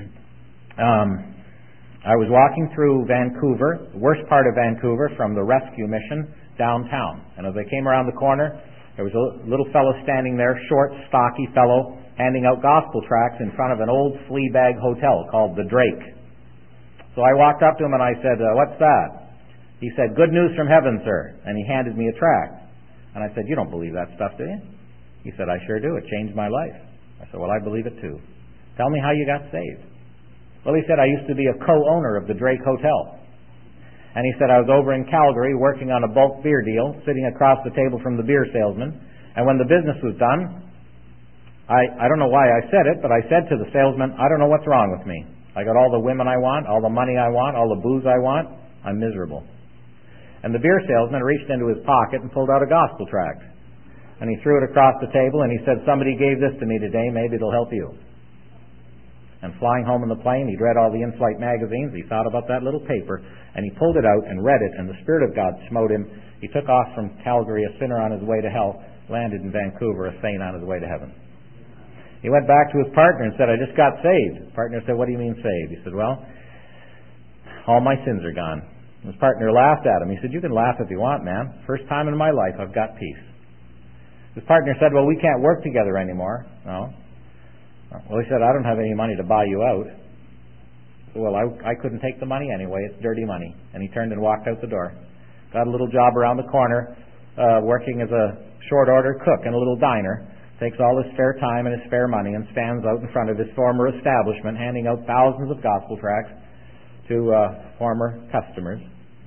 um, I was walking through Vancouver, the worst part of Vancouver, from the rescue mission downtown. And as I came around the corner, there was a little fellow standing there, short, stocky fellow, handing out gospel tracts in front of an old flea bag hotel called the Drake. So I walked up to him and I said, uh, "What's that?" He said, "Good news from heaven, sir." And he handed me a tract. And I said, "You don't believe that stuff, do you?" He said, "I sure do. It changed my life." I said, "Well, I believe it too. Tell me how you got saved." Well, he said, "I used to be a co-owner of the Drake Hotel." And he said, "I was over in Calgary working on a bulk beer deal, sitting across the table from the beer salesman. And when the business was done, I, I don't know why I said it, but I said to the salesman, I don't know what's wrong with me. I got all the women I want, all the money I want, all the booze I want. I'm miserable." And the beer salesman reached into his pocket and pulled out a gospel tract. And he threw it across the table and he said, "Somebody gave this to me today, maybe it'll help you." And flying home in the plane, he'd read all the in-flight magazines. He thought about that little paper, and he pulled it out and read it, and the Spirit of God smote him. He took off from Calgary, a sinner on his way to hell, landed in Vancouver, a saint on his way to heaven. He went back to his partner and said, "I just got saved." The partner said, "What do you mean saved?" He said, "Well, all my sins are gone." His partner laughed at him. He said, "You can laugh if you want, man. First time in my life I've got peace." His partner said, "Well, we can't work together anymore." "No." Well, he said, "I don't have any money to buy you out." So, well, I, I couldn't take the money anyway. It's dirty money. And he turned and walked out the door. Got a little job around the corner, uh, working as a short order cook in a little diner. Takes all his spare time and his spare money and stands out in front of his former establishment, handing out thousands of gospel tracts to uh, former customers.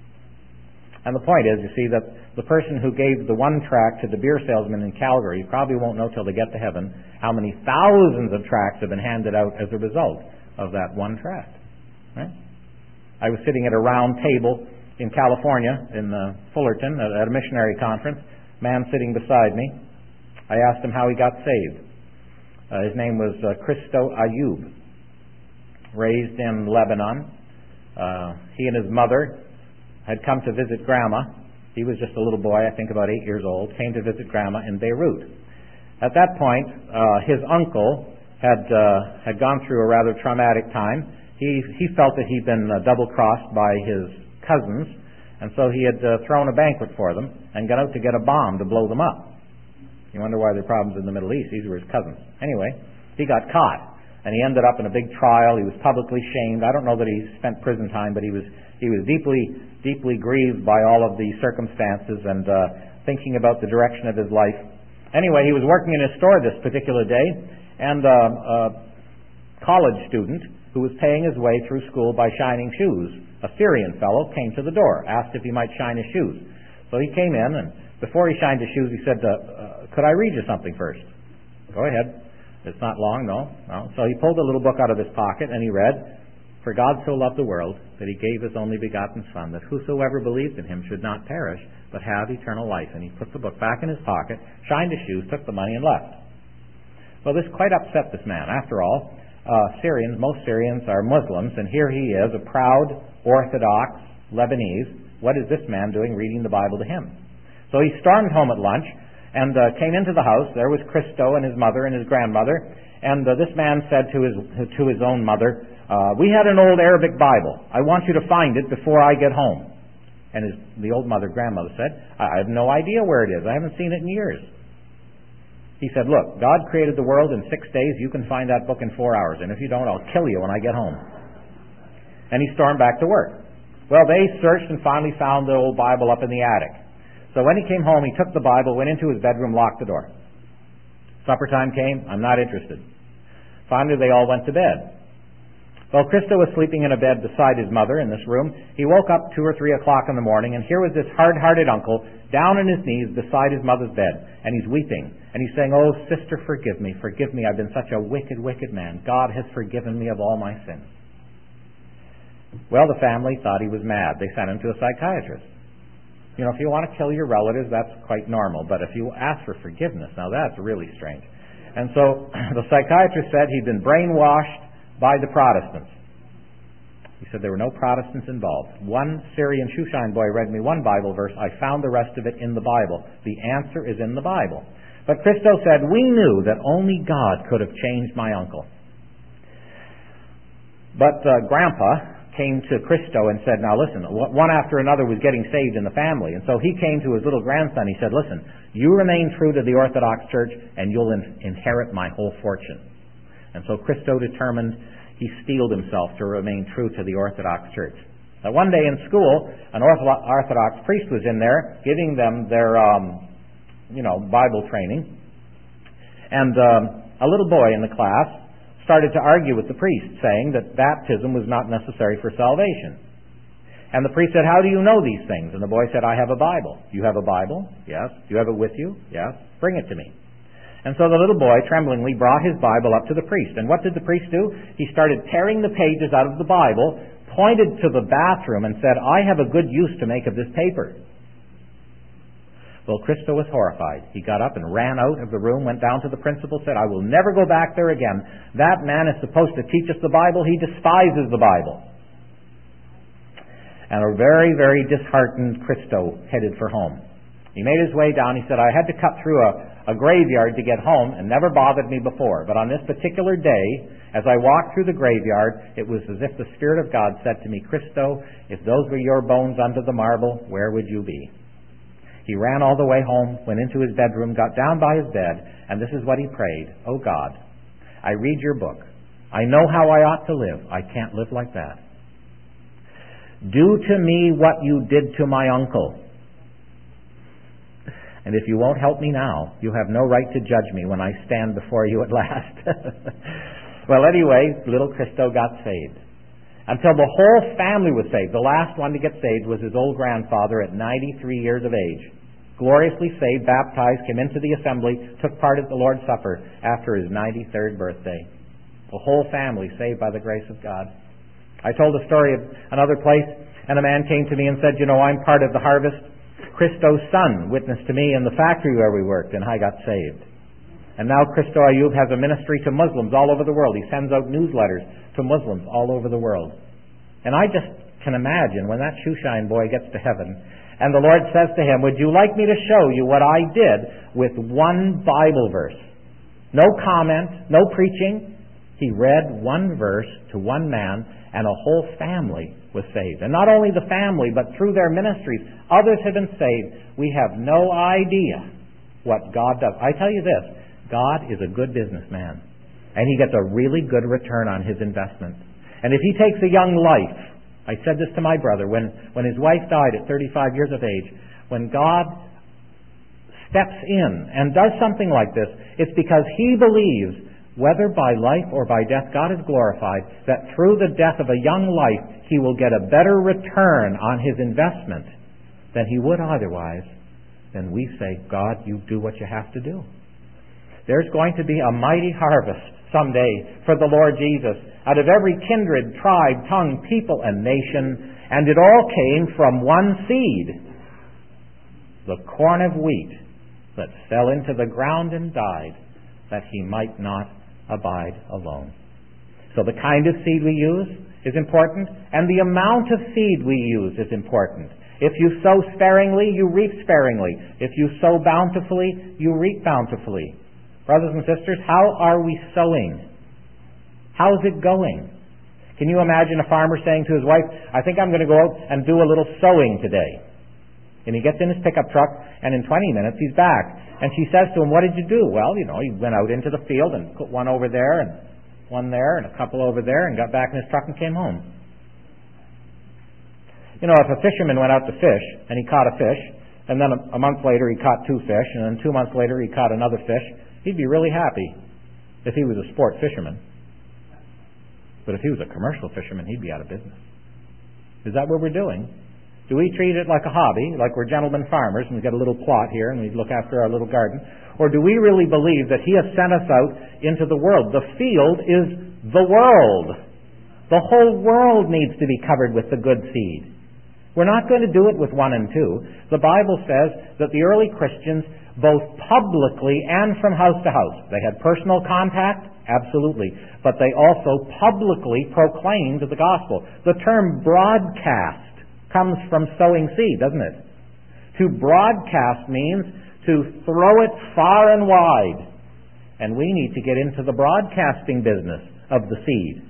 And the point is, you see, that the person who gave the one tract to the beer salesman in Calgary probably won't know till they get to heaven how many thousands of tracts have been handed out as a result of that one tract. Right? I was sitting at a round table in California, in uh, Fullerton, at a missionary conference. Man sitting beside me. I asked him how he got saved. Uh, his name was uh, Christo Ayub. Raised in Lebanon. Uh, he and his mother had come to visit Grandma. He was just a little boy, I think about eight years old, came to visit Grandma in Beirut. At that point, uh, his uncle had uh, had gone through a rather traumatic time. He he felt that he'd been uh, double-crossed by his cousins, and so he had uh, thrown a banquet for them and got out to get a bomb to blow them up. You wonder why there are problems in the Middle East. These were his cousins. Anyway, he got caught, and he ended up in a big trial. He was publicly shamed. I don't know that he spent prison time, but he was he was deeply, deeply grieved by all of the circumstances and uh, thinking about the direction of his life. Anyway, he was working in his store this particular day, and uh, uh, college student who was paying his way through school by shining shoes. A Syrian fellow came to the door, asked if he might shine his shoes. So he came in, and before he shined his shoes, he said, uh, uh, could I read you something first? Go ahead. It's not long, no. no. So he pulled a little book out of his pocket, and he read, For God so loved the world that he gave his only begotten Son, that whosoever believes in him should not perish, but have eternal life. And he put the book back in his pocket, shined his shoes, took the money, and left. Well, this quite upset this man. After all, uh, Syrians, most Syrians are Muslims, and here he is, a proud, Orthodox Lebanese. What is this man doing reading the Bible to him? So he stormed home at lunch and uh, came into the house. There was Christo and his mother and his grandmother. And uh, this man said to his to his own mother, uh, we had an old Arabic Bible. I want you to find it before I get home. And his, the old mother, grandmother said, I have no idea where it is. I haven't seen it in years. He said, look, God created the world in six days. You can find that book in four hours. And if you don't, I'll kill you when I get home. And he stormed back to work. Well, they searched and finally found the old Bible up in the attic. So when he came home, he took the Bible, went into his bedroom, locked the door. Supper time came. I'm not interested. Finally, they all went to bed. Well, Christo was sleeping in a bed beside his mother in this room. He woke up two or three o'clock in the morning, and here was this hard-hearted uncle down on his knees beside his mother's bed, and he's weeping. And he's saying, oh, sister, forgive me, forgive me. I've been such a wicked, wicked man. God has forgiven me of all my sins. Well, the family thought he was mad. They sent him to a psychiatrist. You know, if you want to kill your relatives, that's quite normal. But if you ask for forgiveness, now that's really strange. And so the psychiatrist said he'd been brainwashed by the Protestants. He said there were no Protestants involved. One Syrian shoeshine boy read me one Bible verse. I found the rest of it in the Bible. The answer is in the Bible. But Christo said, we knew that only God could have changed my uncle. But uh, Grandpa came to Christo and said, now listen, one after another was getting saved in the family. And so he came to his little grandson. He said, listen, you remain true to the Orthodox Church and you'll in- inherit my whole fortune. And so Christo determined, he steeled himself to remain true to the Orthodox Church. Now one day in school, an Orthodox priest was in there giving them their, um, you know, Bible training. And um, a little boy in the class started to argue with the priest, saying that baptism was not necessary for salvation. And the priest said, how do you know these things? And the boy said, I have a Bible. You have a Bible? Yes. Do you have it with you? Yes. Bring it to me. And so the little boy tremblingly brought his Bible up to the priest. And what did the priest do? He started tearing the pages out of the Bible, pointed to the bathroom and said, I have a good use to make of this paper. Well, Christo was horrified. He got up and ran out of the room, went down to the principal, said, I will never go back there again. That man is supposed to teach us the Bible. He despises the Bible. And a very, very disheartened Christo headed for home. He made his way down. He said, I had to cut through a, a graveyard to get home, and never bothered me before. But on this particular day, as I walked through the graveyard, it was as if the Spirit of God said to me, Christo, if those were your bones under the marble, where would you be? He ran all the way home, went into his bedroom, got down by his bed, and this is what he prayed. Oh God, I read your book. I know how I ought to live. I can't live like that. Do to me what you did to my uncle. And if you won't help me now, you have no right to judge me when I stand before you at last. Well, anyway, little Christo got saved. Until the whole family was saved. The last one to get saved was his old grandfather at ninety-three years of age. Gloriously saved, baptized, came into the assembly, took part at the Lord's Supper after his ninety-third birthday. The whole family saved by the grace of God. I told a story of another place, and a man came to me and said, you know, I'm part of the harvest. Christo's son witnessed to me in the factory where we worked, and I got saved. And now Christo Ayub has a ministry to Muslims all over the world. He sends out newsletters to Muslims all over the world. And I just can imagine when that shoeshine boy gets to heaven and the Lord says to him, would you like me to show you what I did with one Bible verse? No comment, no preaching. He read one verse to one man and a whole family was saved. And not only the family, but through their ministries, others have been saved. We have no idea what God does. I tell you this, God is a good businessman, and he gets a really good return on his investment. And if he takes a young life, I said this to my brother, when, when his wife died at thirty-five years of age, when God steps in and does something like this, it's because he believes whether by life or by death, God is glorified, that through the death of a young life, he will get a better return on his investment than he would otherwise, then we say, God, you do what you have to do. There's going to be a mighty harvest someday for the Lord Jesus out of every kindred, tribe, tongue, people, and nation, and it all came from one seed, the corn of wheat that fell into the ground and died, that he might not abide alone. So the kind of seed we use is important, and the amount of seed we use is important. If you sow sparingly, you reap sparingly. If you sow bountifully, you reap bountifully. Brothers and sisters, how are we sowing? How's it going? Can you imagine a farmer saying to his wife, I think I'm going to go out and do a little sowing today. And he gets in his pickup truck, and in twenty minutes he's back. And she says to him, what did you do? Well, you know, he went out into the field and put one over there and one there and a couple over there and got back in his truck and came home. You know, if a fisherman went out to fish and he caught a fish, and then a, a month later he caught two fish, and then two months later he caught another fish, he'd be really happy if he was a sport fisherman. But if he was a commercial fisherman, he'd be out of business. Is that what we're doing? Do we treat it like a hobby, like we're gentlemen farmers and we get a little plot here and we look after our little garden? Or do we really believe that he has sent us out into the world? The field is the world. The whole world needs to be covered with the good seed. We're not going to do it with one and two. The Bible says that the early Christians, both publicly and from house to house, they had personal contact, absolutely, but they also publicly proclaimed the gospel. The term broadcast comes from sowing seed, doesn't it? To broadcast means to throw it far and wide. And we need to get into the broadcasting business of the seed.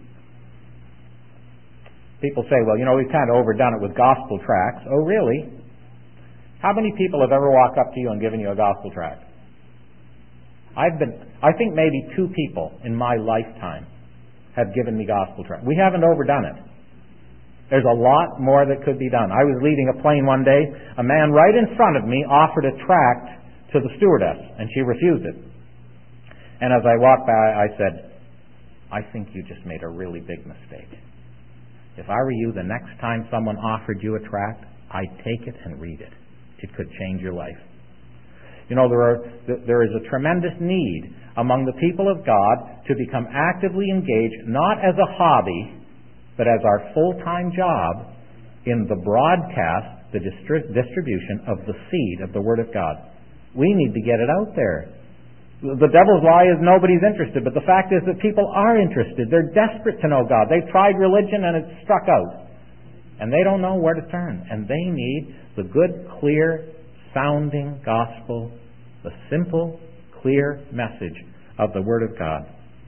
People say, well, you know, we've kind of overdone it with gospel tracts. Oh, really? How many people have ever walked up to you and given you a gospel tract? I've been, I think maybe two people in my lifetime have given me gospel tracts. We haven't overdone it. There's a lot more that could be done. I was leading a plane one day. A man right in front of me offered a tract to the stewardess, and she refused it. And as I walked by, I said, I think you just made a really big mistake. If I were you, the next time someone offered you a tract, I'd take it and read it. It could change your life. You know, there are, there is a tremendous need among the people of God to become actively engaged, not as a hobby, but as our full-time job in the broadcast, the distri- distribution of the seed of the Word of God. We need to get it out there. The devil's lie is nobody's interested, but the fact is that people are interested. They're desperate to know God. They've tried religion and it's struck out. And they don't know where to turn. And they need the good, clear, sounding gospel, the simple, clear message of the Word of God.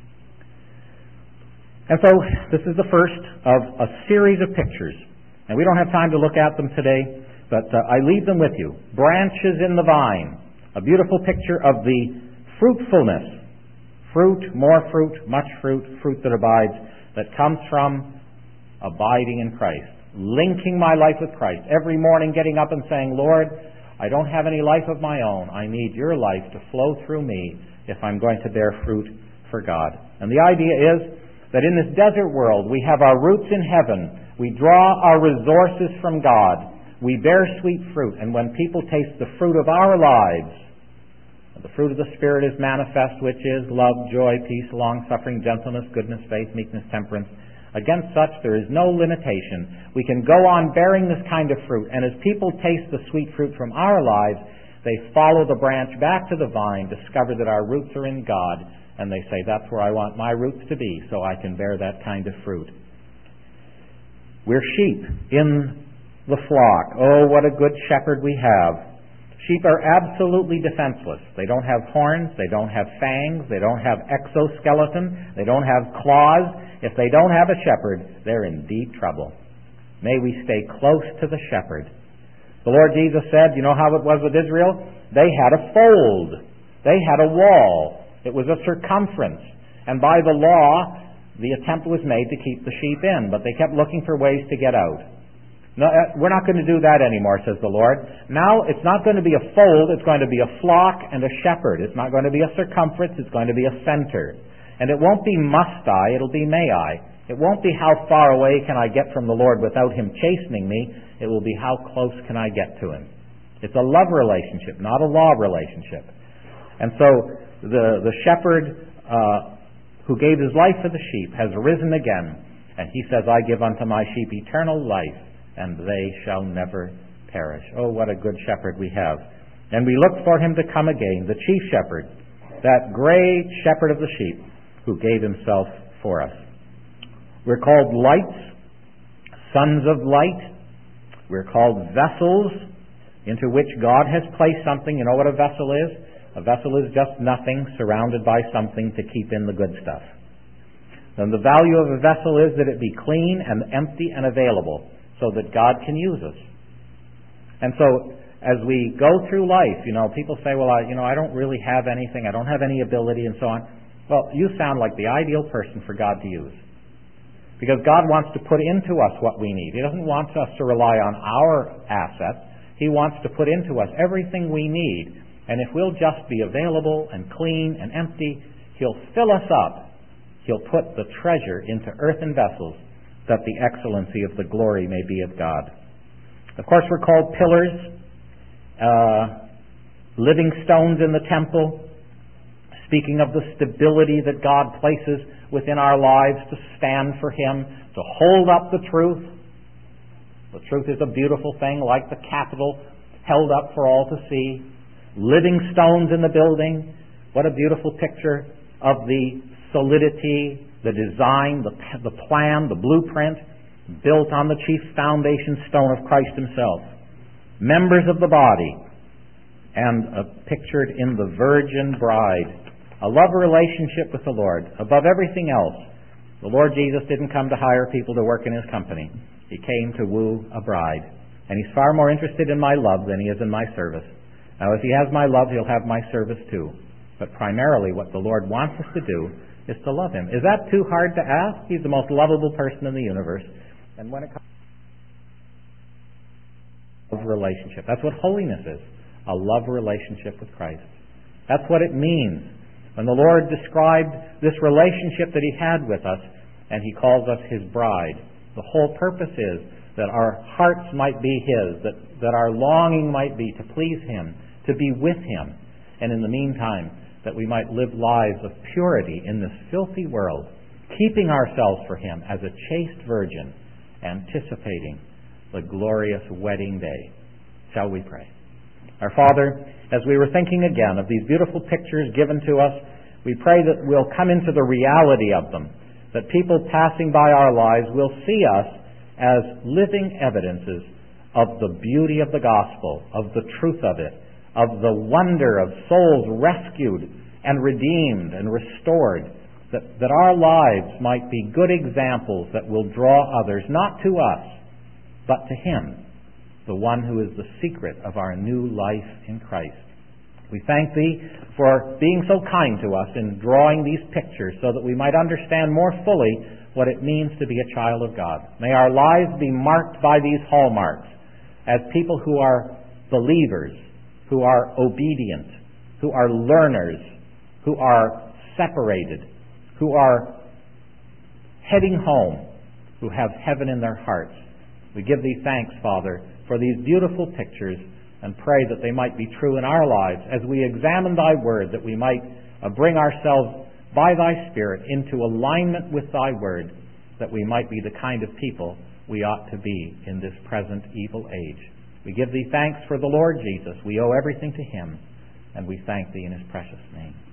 And so this is the first of a series of pictures. And we don't have time to look at them today, but uh, I leave them with you. Branches in the vine. A beautiful picture of the fruitfulness. Fruit, more fruit, much fruit, fruit that abides, that comes from abiding in Christ. Linking my life with Christ. Every morning getting up and saying, Lord, I don't have any life of my own. I need your life to flow through me if I'm going to bear fruit for God. And the idea is that in this desert world, we have our roots in heaven. We draw our resources from God. We bear sweet fruit. And when people taste the fruit of our lives, the fruit of the Spirit is manifest, which is love, joy, peace, long-suffering, gentleness, goodness, faith, meekness, temperance. Against such there is no limitation. We can go on bearing this kind of fruit. And as people taste the sweet fruit from our lives, they follow the branch back to the vine, discover that our roots are in God, and they say, that's where I want my roots to be, so I can bear that kind of fruit. We're sheep in the flock. Oh, what a good shepherd we have. Sheep are absolutely defenseless. They don't have horns, they don't have fangs, they don't have exoskeleton, they don't have claws. If they don't have a shepherd, they're in deep trouble. May we stay close to the shepherd. The Lord Jesus said, you know how it was with Israel? They had a fold. They had a wall. It was a circumference. And by the law, the attempt was made to keep the sheep in, but they kept looking for ways to get out. No, we're not going to do that anymore, says the Lord. Now it's not going to be a fold, it's going to be a flock and a shepherd. It's not going to be a circumference, it's going to be a center. And it won't be must I, it'll be may I. It won't be how far away can I get from the Lord without Him chastening me. It will be how close can I get to Him. It's a love relationship, not a law relationship. And so the, the shepherd uh, who gave his life for the sheep has risen again. And He says, I give unto my sheep eternal life, and they shall never perish. Oh, what a good shepherd we have. And we look for Him to come again, the chief shepherd, that great shepherd of the sheep who gave Himself for us. We're called lights, sons of light. We're called vessels into which God has placed something. You know what a vessel is? A vessel is just nothing surrounded by something to keep in the good stuff. And the value of a vessel is that it be clean and empty and available so that God can use us. And so as we go through life, you know, people say, well, I, you know, I don't really have anything. I don't have any ability and so on. Well, you sound like the ideal person for God to use. Because God wants to put into us what we need. He doesn't want us to rely on our assets. He wants to put into us everything we need. And if we'll just be available and clean and empty, He'll fill us up. He'll put the treasure into earthen vessels that the excellency of the glory may be of God. Of course, we're called pillars, uh, living stones in the temple, speaking of the stability that God places within our lives to stand for Him, to hold up the truth. The truth is a beautiful thing, like the Capitol, held up for all to see. Living stones in the building. What a beautiful picture of the solidity, the design, the, the plan, the blueprint, built on the chief foundation stone of Christ Himself. Members of the body, and uh, pictured in the virgin bride. A love relationship with the Lord above everything else. The Lord Jesus didn't come to hire people to work in His company. He came to woo a bride. And He's far more interested in my love than He is in my service. Now, if He has my love, He'll have my service too. But primarily what the Lord wants us to do is to love Him. Is that too hard to ask? He's the most lovable person in the universe. And when it comes to love relationship, that's what holiness is. A love relationship with Christ. That's what it means. When the Lord described this relationship that He had with us, and He calls us His bride, the whole purpose is that our hearts might be His, that, that our longing might be to please Him, to be with Him, and in the meantime, that we might live lives of purity in this filthy world, keeping ourselves for Him as a chaste virgin, anticipating the glorious wedding day. Shall we pray? Our Father, as we were thinking again of these beautiful pictures given to us, we pray that we'll come into the reality of them, that people passing by our lives will see us as living evidences of the beauty of the gospel, of the truth of it, of the wonder of souls rescued and redeemed and restored, that, that our lives might be good examples that will draw others, not to us, but to Him, the one who is the secret of our new life in Christ. We thank Thee for being so kind to us in drawing these pictures so that we might understand more fully what it means to be a child of God. May our lives be marked by these hallmarks as people who are believers, who are obedient, who are learners, who are separated, who are heading home, who have heaven in their hearts. We give Thee thanks, Father, for these beautiful pictures, and pray that they might be true in our lives as we examine Thy Word, that we might uh, bring ourselves by Thy Spirit into alignment with Thy Word, that we might be the kind of people we ought to be in this present evil age. We give Thee thanks for the Lord Jesus. We owe everything to Him, and we thank Thee in His precious name.